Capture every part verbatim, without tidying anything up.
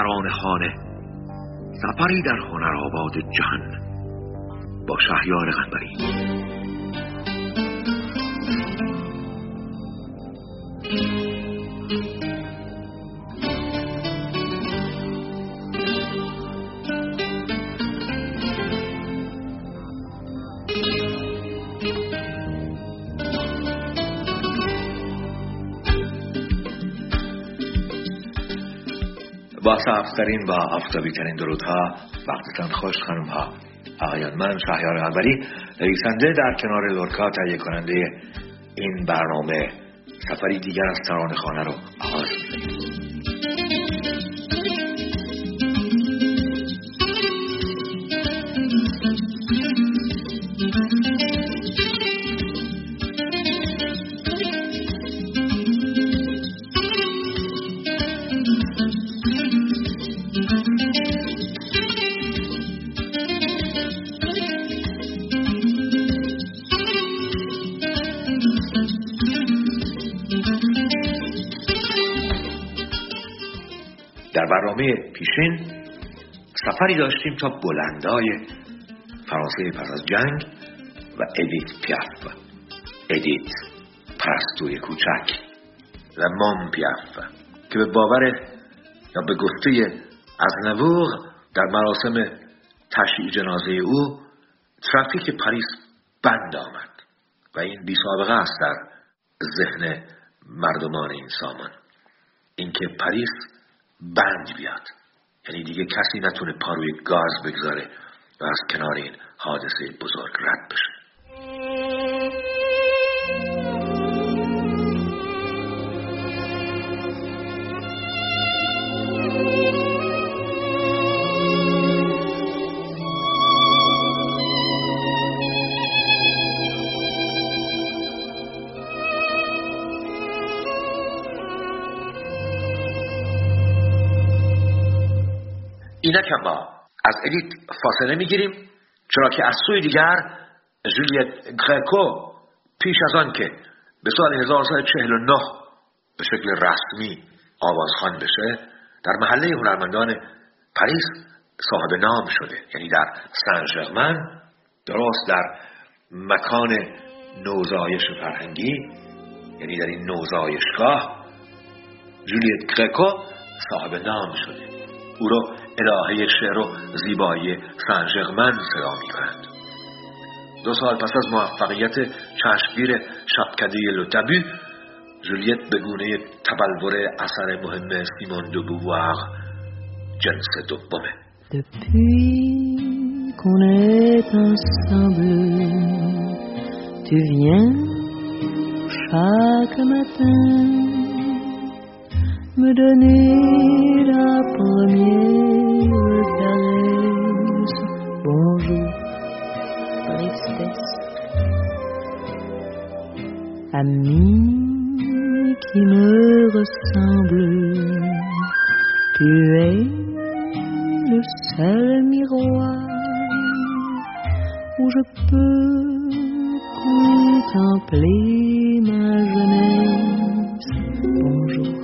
ترانه‌خانه، سفری در هنرآباد جهان با شهریار قنبری. با سبزترین و آفتابی‌ترین درودها وقتتان خوش خانم ها آقایان. من شهریار قنبری، نویسنده در کنار لورکا تهیه کننده این برنامه، سفری دیگر از ترانه‌خانه رو آغاز می‌کنیم. در برنامه پیشین سفری داشتیم تا بلندای فرانسه پس از جنگ و ادیت پیاف، ادیت پرستوی کوچک، و مام پیاف که به باور یا به گفته ازنوور در مراسم تشییع جنازه او ترافیک پاریس بند آمد و این بی سابقه است در ذهن مردمان این سامان، اینکه پاریس بند بیاد، یعنی دیگه کسی نتونه پا روی گاز بگذاره و از کنار این حادثه بزرگ رد بشه. اینک ما از ادیت فاصله میگیریم، چرا که از سوی دیگر جولیت گرکو پیش از آن که به سال هزار و سیصد و چهل و نه به شکل رسمی آوازخوان بشه در محله هنرمندان پاریس صاحب نام شده، یعنی در سن ژرمن، درست در مکان نوزایش فرهنگی، یعنی در این نوزایشگاه جولیت گرکو صاحب نام شده. او رو الهه شعر و زیبایی سن ژرمن صدا می‌کنند. دو سال پس از موفقیت چشمگیر شبکده لوتابو، جولیت به گونه تبلور اثر مهم سیمون دو بووار جنس دومه. Depuis qu'on est ensemble, tu viens chaque matin me donner la première caresse. Bonjour, tristesse, ami qui me ressemble, tu es le seul miroir où je peux contempler ma jeunesse. Bonjour,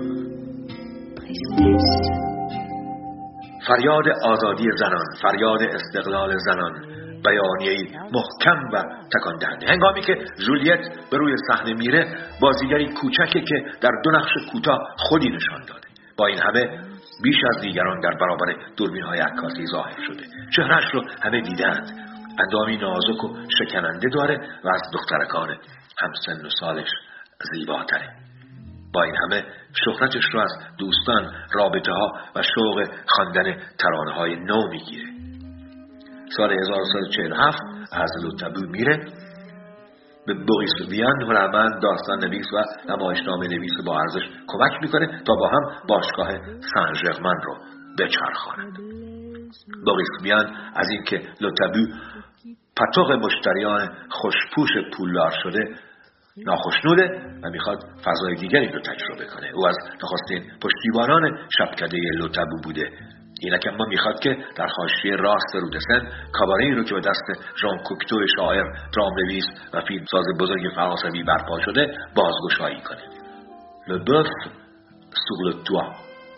فریاد آزادی زنان، فریاد استقلال زنان، بیانیه‌ای محکم و تکان دهنده. هنگامی که جولیت به روی صحنه میره، بازیگری کوچکی که در دو نقش کوتاه خودی نشان داده، با این همه بیش از دیگران در برابر دوربین‌های عکاسی ظاهر شده. چهرهش رو همه دیدند، اندامی نازک و شکننده داره و از دخترکان همسن و سالش زیباتره. با این همه شهرتش رو از دوستان، رابطه ها و شوق خواندن ترانه های نو میگیره. سال هزار و سیصد و چهل و هفت از لوتابو میره، به بوریس ویان هنرمند، داستان نویس و نمایشنامه نویس با ارزش کمک میکنه تا با هم باشگاه سن ژرمن رو بچرخاند. بوریس ویان از اینکه لوتابو پاتوق مشتریان خوشپوش پولدار شده ناخشنوده و میخواد فضای دیگری رو تجربه کنه. او از نخستین پشتیبانان شبکده لوتابو بوده. اینک اما میخواد که در حاشیه راست رودسن کاباره‌ای رو که به دست ژان کوکتو شاعر، درام‌نویس و فیلمساز بزرگ فرانسوی برپا شده بازگشایی کنه. Le bœuf sur le toit،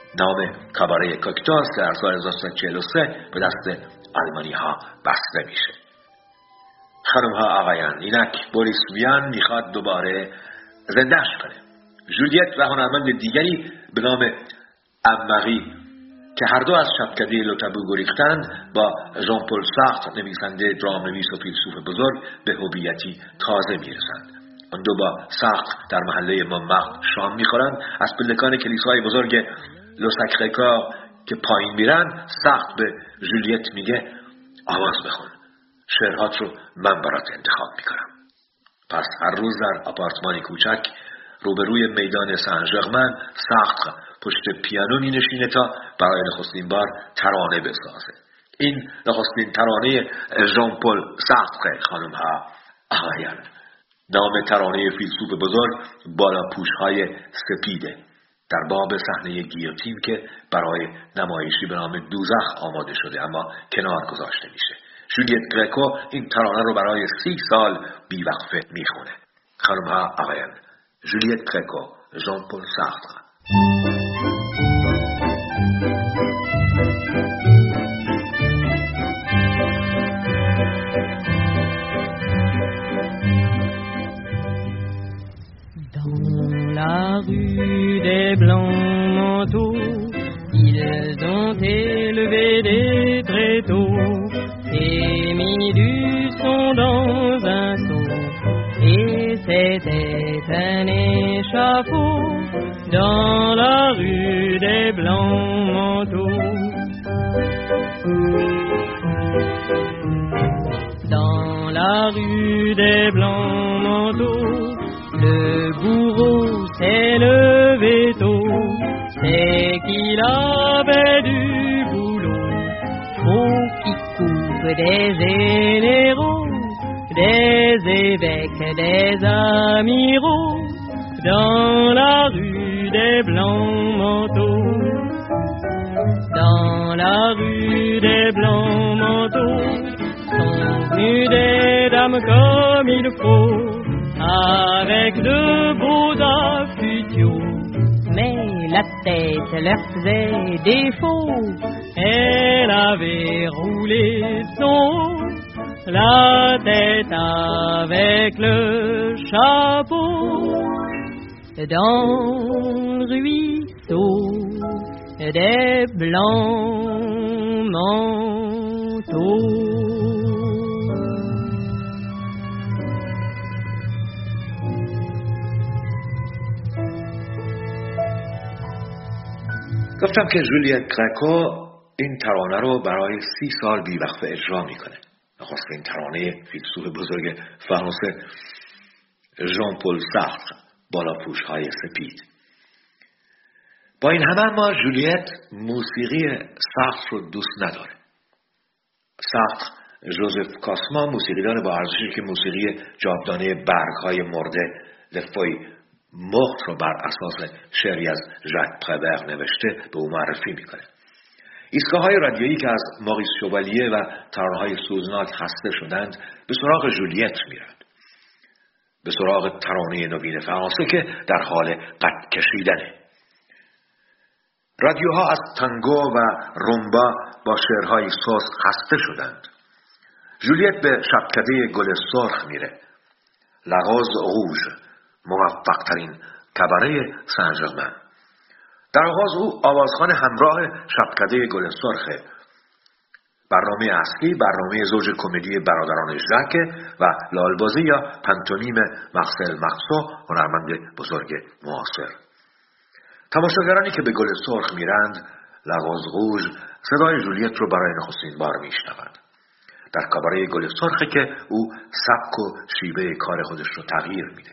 نام کاباره کوکتاس که در سال هزار و سیصد و چهل و سه به دست آلمانی ها بسته میشه. خانم ها آقایان، اینک بوریس ویان میخواد دوباره زندهش کنه. جولیت و هنرمند دیگری به نام اممری که هر دو از شبکده لوتابو گریختند با ژان پل سارتر نویسنده، درام‌نویس و فیلسوف بزرگ به هویتی تازه میرسند. آن دو با سارتر در محله مونمارتر شام میخورند. از پلکان کلیسای بزرگ لو ساکرے-کور که پایین میرن، سارتر به جولیت میگه آواز بخون، شعرهات رو من برات انتخاب میکنم. پس هر روز در آپارتمانی کوچک روبروی میدان سن ژرمن سارتر پشت پیانو می نشینه تا برای نخستین بار ترانه بسازه. این نخستین ترانه ژان پل سارتر. خانم ها آقایان، نام ترانه فیلسوف بزرگ بالا پوشهای سپیده، در باب صحنه گیوتین که برای نمایشی به نام دوزخ آماده شده اما کنار گذاشته میشه. جولیت گرکو این ترانه رو برای سی سال بیوقفه میخونه. خانم ها آقایان، جولیت گرکو، ژان پل سارتر. Dans la rue des blancs manteaux, ils ont élevé des tréteaux et mis du son dans un seau, et c'était un échafaud dans la rue des blancs manteaux. Dans la rue des blancs manteaux, le bourreau s'est levé tôt, c'est qu'il avait du boulot. Faut qu'il coupe des généraux, des évêques, des amiraux, dans la rue des blancs manteaux. Dans la rue des blancs manteaux sont venues des dames comme il faut, avec de beaux affûtions, mais la tête leur faisait défaut. Elle avait roulé son haut, la tête avec le chapeau, dans le ruisseau des blancs manteaux. گفتم که جولیت گرکو این ترانه رو برای سی سال بیوقفه اجرا میکنه. نخستین ترانه فیلسوف بزرگ فرانسه ژان پل سارتر، بالا پوش های سپید. با این همه ما جولیت موسیقی سارتر رو دوست نداره. سارتر ژوزف کاسما موسیقیدان با ارزشی که موسیقی جاودانه برگ های مرده لفوی مخت رو بر اساس شعری از ژاک پرور نوشته به او معرفی میکنه. ایستگاه های رادیویی که از ماریس شوالیه و ترانه‌های سوزناک خسته شدند به سراغ جولیت میرند، به سراغ ترانه نوین فرانسه که در حال قد کشیدنه. رادیوها از تانگو و رومبا با شعرهای سوز خسته شدند. جولیت به شبکده گل سرخ میره، لا روز روژ، موفق ترین کاباره سن ژرمن. در آغاز او آوازخوان همراه شبکده گل سرخه. برنامه اصلی برنامه زوج کمدی برادران ژاک و لالبازی یا پانتومیم مارسل مارسو، هنرمند بزرگ معاصر. تماشاگرانی که به گل سرخ میرند، لا روز روژ، صدای جولیت رو برای نخستین بار میشنوند. در کاباره گل سرخه که او سبک و شیوه کار خودش رو تغییر میده.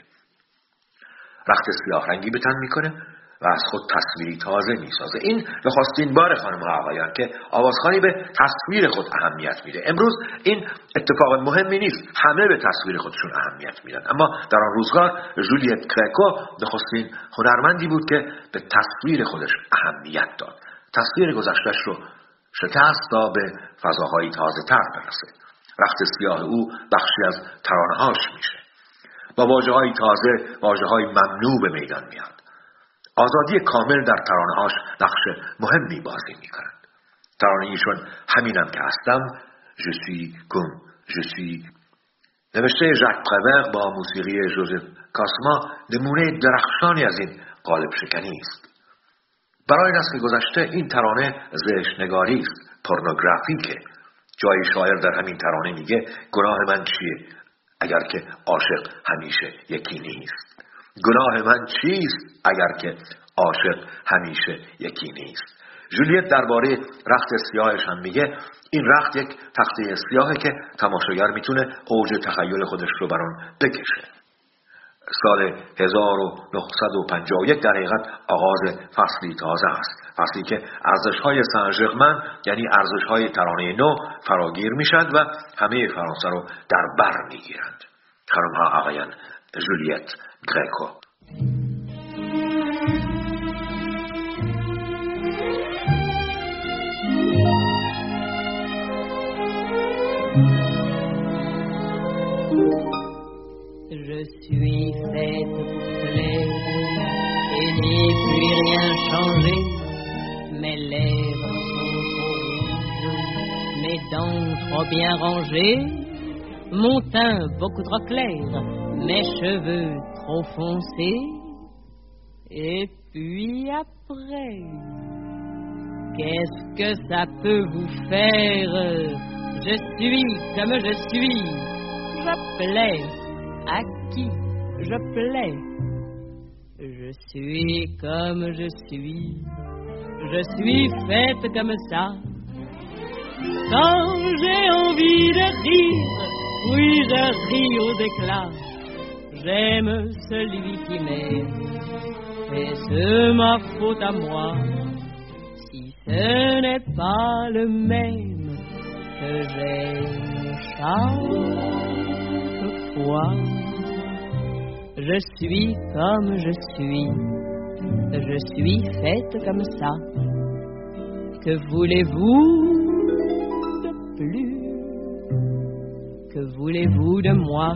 رخت سیاه رنگی به تن میکنه و از خود تصویری تازه میسازه. این نخستین بار خانم ها آقایان که آوازخوانی به تصویر خود اهمیت میده. امروز این اتفاق مهمی نیست، همه به تصویر خودشون اهمیت میدن، اما در آن روزگار جولیت گرکو نخستین هنرمندی بود که به تصویر خودش اهمیت داد. تصویر گذشته‌اش رو شکست تا به فضاهای تازه تر برسه. رخت سیاه او بخشی از ترانه‌هاش میشه. با واژه‌های تازه، واژه‌های ممنوع به میدان میاد. آزادی کامل در ترانه‌هاش نقش مهمی بازی می‌کند. ترانه ایشون همینم که هستم، Je suis comme je suis. نوشته ژاک پرور با موسیقی ژوزف کاسما نمونه درخشانی از این قالب شکنی است. برای نسل گذشته این ترانه زشت‌نگاری است، پورنوگرافیکه. جای شاعر در همین ترانه میگه گناه من چیه اگر که عاشق همیشه یکی نیست. گناه من چیست اگر که عاشق همیشه یکی نیست. جولیت درباره رخت سیاهش هم میگه این رخت یک تخته سیاهه که تماشاگر میتونه اوج تخیل خودش رو بر اون بکشه. سال هزار و نهصد و پنجاه و یک در حقیقت آغاز فصلی تازه است، فصلی که ارزش‌های سن ژرمن یعنی ارزش‌های ترانه نو فراگیر میشد و همه فرانسه رو در بر میگیرند. خانم‌ها آقایان، جولیت گریکو. Je suis faite pour plaire et n'y puis rien changer. Mes lèvres sont trop rouges, mes dents trop bien rangées, mon teint beaucoup trop clair, mes cheveux trop foncés. Et puis après, qu'est-ce que ça peut vous faire? Je suis comme je suis, je plais. À qui je plais? Je suis comme je suis, je suis faite comme ça. Quand j'ai envie de rire, oui je ris aux éclats. J'aime celui qui m'aime, et c'est ma faute à moi si ce n'est pas le même que j'aime chaque fois. Je suis comme je suis, je suis faite comme ça. Que voulez-vous de plus? Que voulez-vous de moi?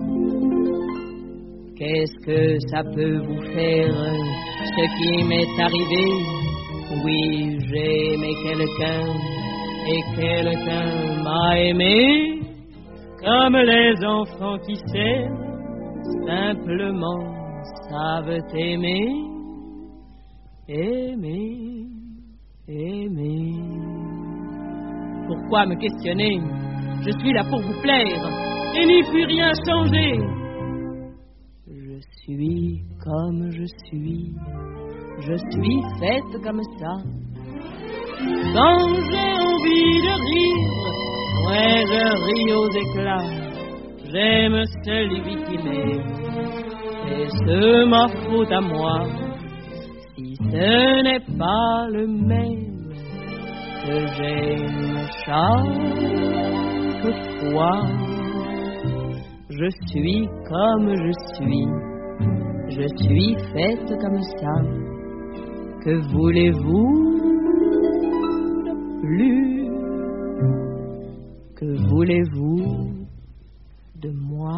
Qu'est-ce que ça peut vous faire, ce qui m'est arrivé? Oui, j'ai aimé quelqu'un, et quelqu'un m'a aimé, comme les enfants qui s'aiment simplement savent aimer, aimer, aimer. Pourquoi me questionner? Je suis là pour vous plaire et n'y puis rien changer. Je suis comme je suis, je suis faite comme ça. Quand j'ai envie de rire, ouais, je ris aux éclats. J'aime celui qui m'aime, et c'est ma faute à moi si ce n'est pas le même que j'aime chaque fois. Je suis comme je suis, je suis faite comme ça. Que voulez-vous de plus? Que voulez-vous de moi?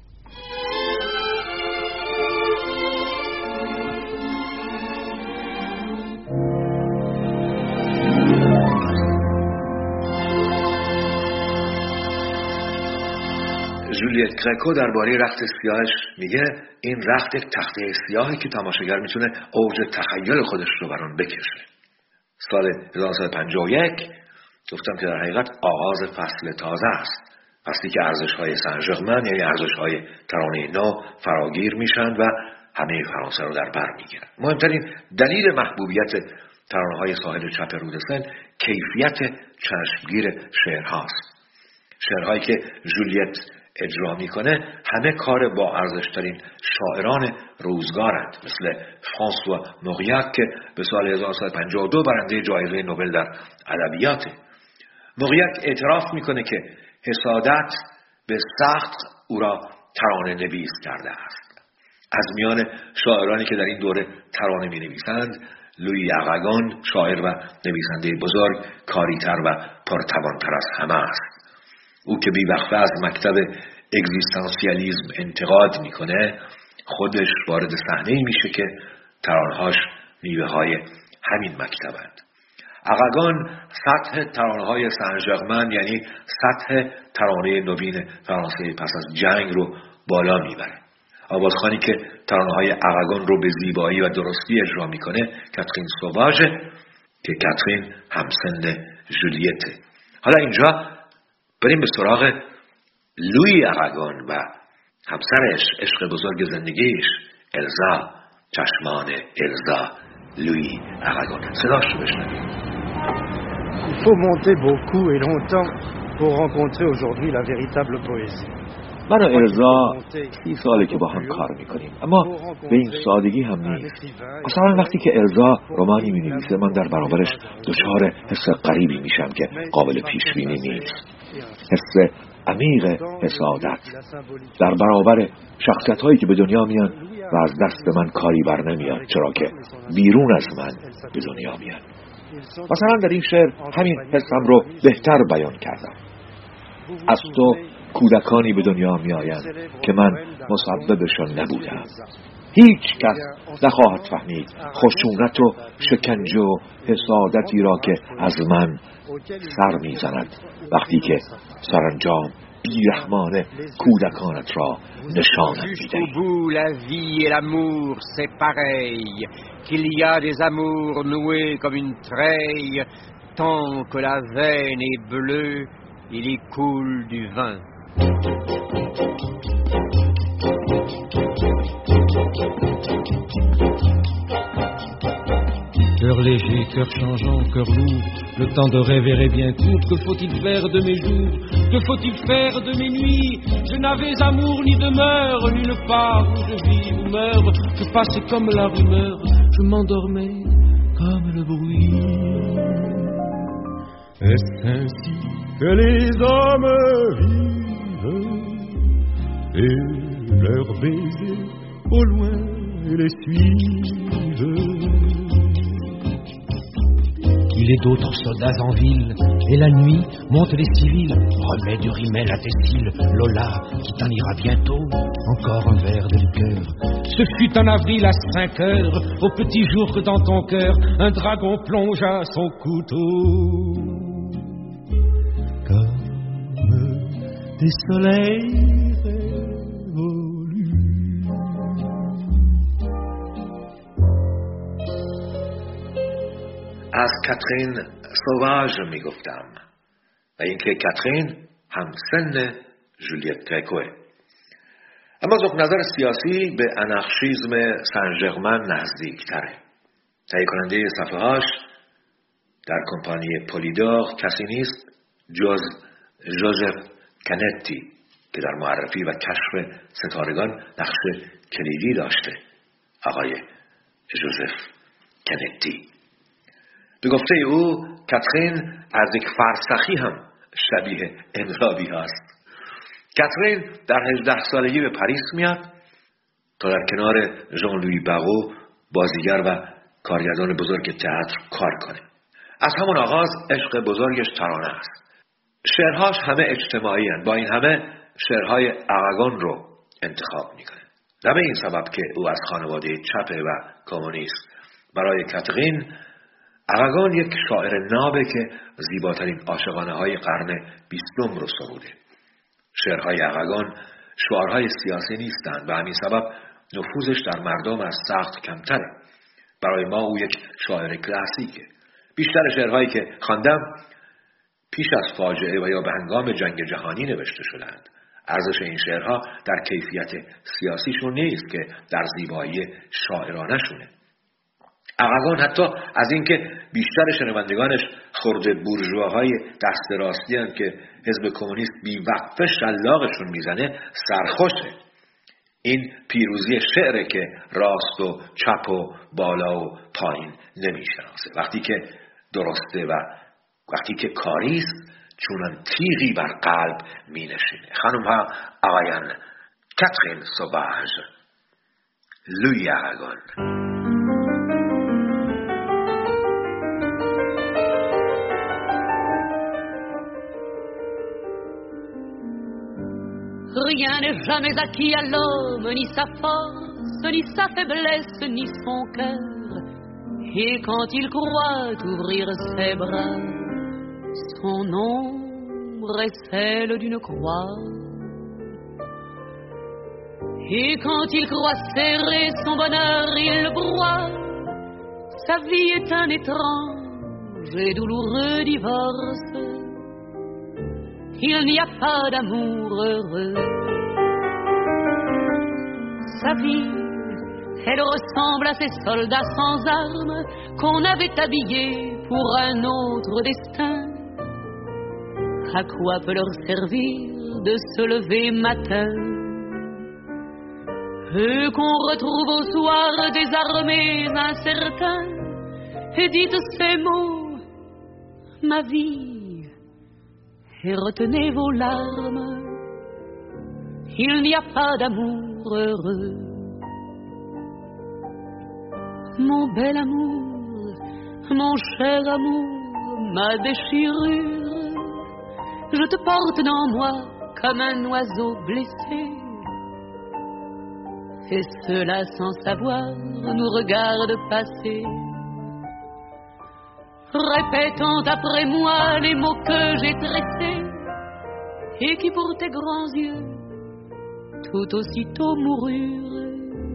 جولیت گریکو درباره رخت سیاهش میگه این رخت یک تخته سیاهی که تماشاگر میتونه اوج تخیل خودش رو بر اون بکشه. سال هزار و نهصد و پنجاه و یک گفتم که در حقیقت آغاز فصل تازه است، فصلی که ارزش‌های سن ژرمن یعنی ارزش‌های ترانه نو فراگیر میشن و همه فرانسه رو در بر میگیرن. مهمترین دلیل محبوبیت ترانه‌های ساحل چپ رود سن کیفیت چشمگیر شعرهاست. شعرهایی که جولیت اجرا میکنه همه کار با ارزشترین شاعران روزگارند، مثل فرانسوا موریاک که به سال هزار و نهصد و پنجاه و دو برنده جایزه نوبل در ادبیاته. موریاک اعتراف میکنه که حسادت به سخت او را ترانه نویس کرده است. از میان شاعرانی که در این دوره ترانه می نویسند لویی اراگون، شاعر و نویسنده بزرگ، کاریتر و پرتوانتر از همه است. او که بی‌وقفه از مکتب اگزیستانسیالیسم انتقاد میکنه، خودش وارد صحنه‌ای میشه که ترانه‌هاش میوه های همین مکتبند. اغاگان سطح ترانه‌های سن ژرمن یعنی سطح ترانه نوین فرانسه پس از جنگ رو بالا میبره. آوازخوانی که ترانه‌های اغاگان رو به زیبایی و درستی اجرا میکنه کاترین سوواژ که کاترین همسن ژولیته. حالا اینجا بریم به سراغ لویی اغاگان و همسرش، عشق بزرگ زندگیش، الزا، چشمان الزا، لویی اغاگان. صداش رو بشنوید. Il faut monter beaucoup et longtemps pour rencontrer aujourd'hui la véritable poésie. من و الزا سی ساله که با هم کار میکنیم، اما به این سادگی هم نیست. مثلا وقتی که الزا رمانی مینویسه من در برابرش دچار حس غریبی میشم که قابل پیش بینی نیست. حس عمیق حسادت در برابر شخصیت هایی که به دنیا میان و از دست من کاری بر نمیان، چرا که بیرون از من به دنیا میان. مثلا در این شعر همین حسم رو بهتر بیان کردم. از تو کودکانی به دنیا می آیند که من مسببشان نبودم. هیچ کس نخواهد فهمید خشونت و شکنجه و حسادتی را که از من سر می زند وقتی که سرانجام بیرحمانه کودکانت را نشانم می دهی. La vie et l'amour c'est pareil, qu'il y a des amours noués comme une treille, tant que la veine est bleue, il y coule du vin. Cœur léger, cœur changeant, cœur lourd, le temps de rêver est bien court. Que faut-il faire de mes jours? Que faut-il faire de mes nuits? Je n'avais amour ni demeure, nulle part où je vis ou meurs. Je passais comme la rumeur, je m'endormais comme le bruit. Est-ce ainsi que les hommes vivent? Et leurs baisers au loin les suivent. Il est d'autres soldats en ville, et la nuit montent les civils. Remets du rimel à tes cils, Lola, qui t'en ira bientôt. Encore un verre de liqueur. Ce fut en avril à cinq heures, au petit jour que dans ton cœur, un dragon plongea son couteau. Comme des soleils révolus. از کاترین سوواژ میگفتم و اینکه کاترین همسن ژولیت گرکوه. اما ذوق نظر سیاسی به آنارشیسم سن ژرمن نزدیک تره. تهیه کننده صفحه هاش در کمپانی پولیدور کسی نیست جز ژوزف کنتی که در معرفی و کشف ستارگان نقش کلیدی داشته. آقای ژوزف کنتی. به گفته او کاترین از یک فرسخی هم شبیه انقلابی هست. کاترین در هجده سالگی به پاریس میاد تا در کنار ژان لویی باغو بازیگر و کارگردان بزرگ تئاتر کار کنه. از همون آغاز عشق بزرگش ترانه است. شعرهاش همه اجتماعی هستند. با این همه شعرهای اغاگان رو انتخاب میکنه. نه به این سبب که او از خانواده چپه و کمونیست. برای کاترین اغاگان یک شاعر نابه که زیباترین عاشقانه های قرن بیستم رو سروده. شعرهای اغاگان شعارهای سیاسی نیستند و همین سبب نفوذش در مردم از سخت کمتره. برای ما او یک شاعر کلاسیکه. بیشتر شعرهایی که خواندم پیش از فاجعه و یا به هنگام جنگ جهانی نوشته شدند. ارزش این شعرها در کیفیت سیاسیشون نیست که در زیبایی شاعرانشونه. اغاگان حتی از اینکه بیشتر شنوندگانش خرده بورژواهای دست راستی هستند که حزب کمونیست بی‌وقفه شلاقشون میزنه سرخوشه. این پیروزی شعره که راست و چپ و بالا و پایین نمیشناسه. وقتی که درسته و وقتی که کاریست چونان تیغی بر قلب می نشینه. خانم ها آقایان، کاترین سوواژ، لویی اغاگان. Rien n'est jamais acquis à l'homme ni sa force. force, ni sa faiblesse, ni son cœur. Et quand il croit ouvrir ses bras, son ombre est celle d'une croix. Et quand il croit serrer son bonheur, il le broie. Sa vie est un étrange et douloureux divorce. Il n'y a pas d'amour heureux. Sa vie, elle ressemble à ces soldats sans armes qu'on avait habillés pour un autre destin. À quoi peut leur servir de se lever matin? Eux qu'on retrouve au soir désarmés, incertains, et dites ces mots, ma vie, et retenez vos larmes. Il n'y a pas d'amour heureux. Mon bel amour, mon cher amour, ma déchirure, je te porte dans moi comme un oiseau blessé. Et ceux-là sans savoir nous regardent passer, répétant après moi les mots que j'ai tressés et qui pour tes grands yeux tout aussitôt moururent.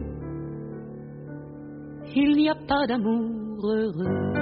Il n'y a pas d'amour heureux.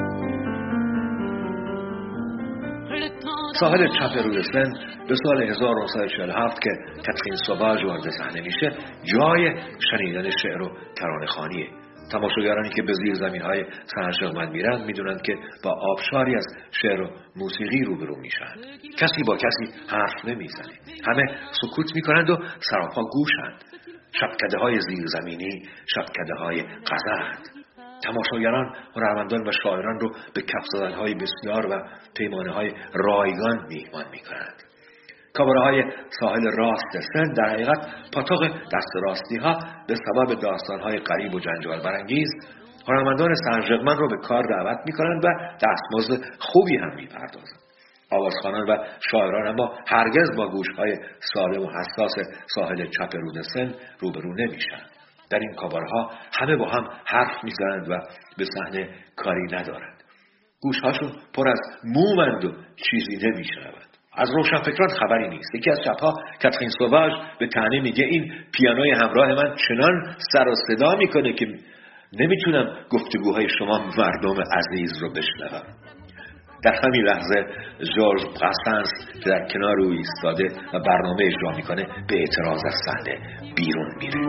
ساحل چپ روی سن به سال هزار و نهصد و چهل و هفت که کاترین سوواژ وارد صحنه میشه جای شنیدن شعر و ترانه‌خوانیه. تماشاگرانی که به زیر زمین‌های سرشغمن میرن میدونن که با آبشاری از شعر و موسیقی روبرو میشن. کسی با کسی حرف نمیزنه. همه سکوت میکنند و سراپا گوشند. شبکده‌های زیرزمینی، شبکده‌های غزل. تماشاگران، هنرمندان و شاعران رو به کف زدن‌های بسیار و پیمانه‌های رایگان میهمان می‌کنند. کاباره‌های ساحل راست سن در حقیقت پاتوق دست راستی‌ها به سبب داستان‌های غریب و جنجال برانگیز هنرمندان سرشغمن رو به کار دعوت می‌کنند و دستمزد خوبی هم می‌پردازند. آوازخوانان و شاعران اما هرگز با گوش‌های سالم و حساس ساحل چپ رود سن روبرو نمی‌شن. در این کابارها همه با هم حرف میزنند و به صحنه کاری ندارند. گوشهاشون پر از مومند و چیزی نمیشنوند. از روشنفکران خبری نیست. یکی از شبها کاترین سوواژ به طعنه میگه این پیانوی همراه من چنان سر و صدا میکنه که نمیتونم گفتگوهای شما مردم عزیز رو بشنوم. در همین لحظه جورج براسنس که در کنار او ایستاده و برنامه اجرا میکنه به اعتراض از صحنه بیرون میره.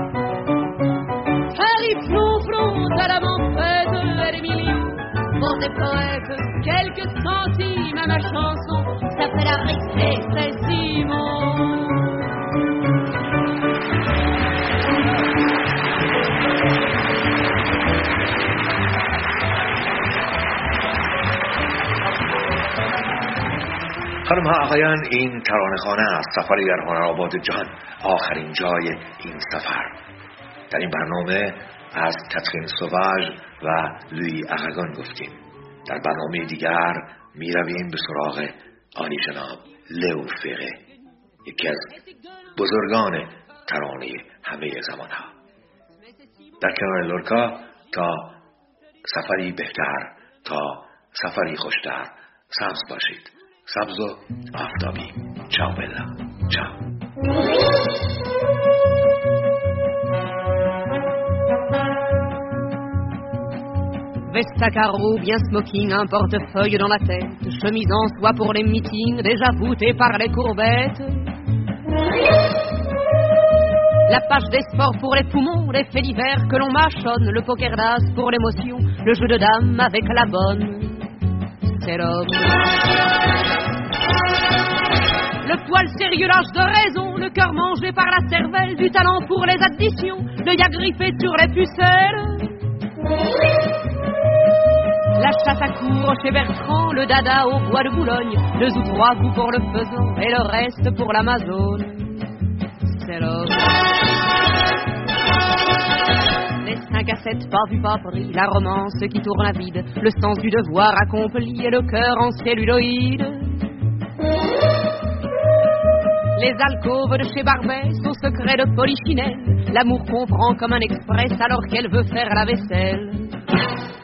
Paris flou-flou à la manfrette et des millions pour des poètes, quelques centimes à ma chanson, ça fait la rixée, c'est Simon. خانم ها آقایان، این ترانه‌خوانه است، سفری در هنرآباد جهان، آخرین جای این سفر. در این برنامه از کاترین سوواژ و لویی اراگون گفتیم. در برنامه دیگر می رویم به سراغ عالی جناب لئو فره، یکی از بزرگان ترانه همه زمان ها. در کنار لورکا تا سفری بهتر، تا سفری خوشتر سبز باشید. سبز و آفتابی. چاو بلا. چاو. Veste à carreaux, bien smoking, un portefeuille dans la tête, chemise en soie pour les meetings, déjà voûtée par les courbettes. La page des sports pour les poumons, les faits divers que l'on mâchonne, le poker d'as pour l'émotion, le jeu de dames avec la bonne. C'est l'homme. Le poil sérieux, l'âge de raison, le cœur mangé par la cervelle, du talent pour les additions, l'œil agrippé sur les pucelles. La chasse à court chez Bertrand, le dada au bois de Boulogne, deux ou trois coups pour le faisan et le reste pour l'Amazone. C'est l'homme. Les cinq à sept pas vus pas pris, la romance qui tourne à vide, le sens du devoir accompli et le cœur en celluloïde. Les alcôves de chez Barbès, au secret de Polichinelle, L'amour comprend comme un express alors qu'elle veut faire la vaisselle.